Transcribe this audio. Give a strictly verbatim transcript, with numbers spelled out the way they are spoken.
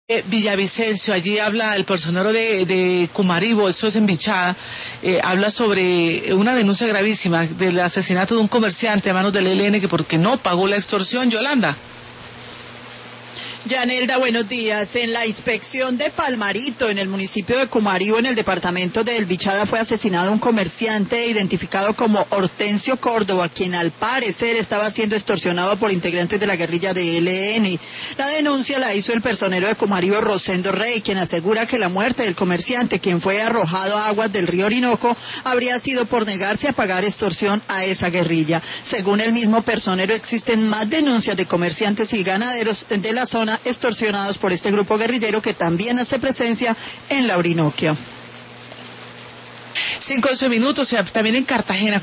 Eh, Villavicencio, allí habla el personero de, de Cumaribo, eso es en Bichada, eh, habla sobre una denuncia gravísima del asesinato de un comerciante a manos del E L N que porque no pagó la extorsión. Yolanda. Yanelda, buenos días. En la inspección de Palmarito, en el municipio de Cumaribo, en el departamento del Bichada, fue asesinado un comerciante identificado como Hortensio Córdoba, quien al parecer estaba siendo extorsionado por integrantes de la guerrilla de E L N. La denuncia la hizo el personero de Cumaribo, Rosendo Rey, quien asegura que la muerte del comerciante, quien fue arrojado a aguas del río Orinoco, habría sido por negarse a pagar extorsión a esa guerrilla. Según el mismo personero, existen más denuncias de comerciantes y ganaderos de la zona extorsionados por este grupo guerrillero que también hace presencia en la Orinoquia. Cinco once minutos, también en Cartagena.